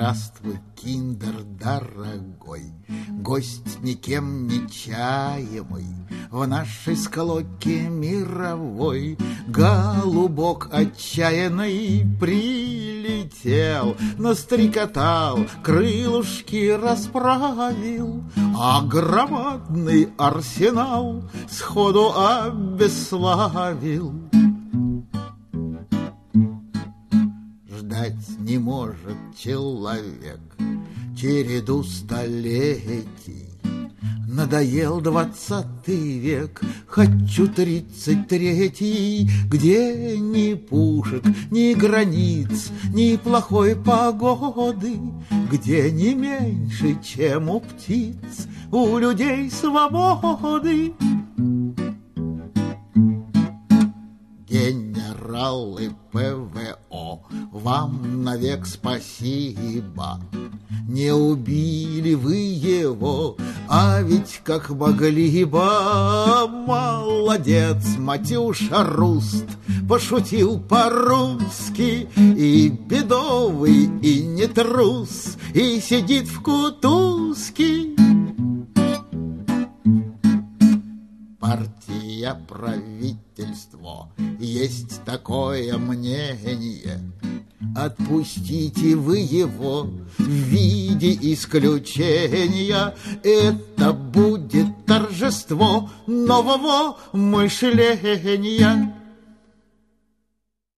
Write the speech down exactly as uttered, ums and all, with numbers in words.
Здравствуй, киндер дорогой, гость никем не чаемый, в нашей склоке мировой голубок отчаянный прилетел, настрекотал, крылышки расправил, а громадный арсенал сходу обесславил. Ждать не может человек череду столетий. Надоел двадцатый век, хочу тридцать третий, где ни пушек, ни границ, ни плохой погоды, где не меньше, чем у птиц, у людей свободы. Генералы ПВО, вам навек спасибо. Не убили вы его, а ведь как могли бы. Молодец, Матюша Руст, пошутил по-русски, и бедовый, и не трус, и сидит в кутузке. Партия, правительство, есть такое мнение. Отпустите вы его в виде исключения. Это будет торжество нового мышления.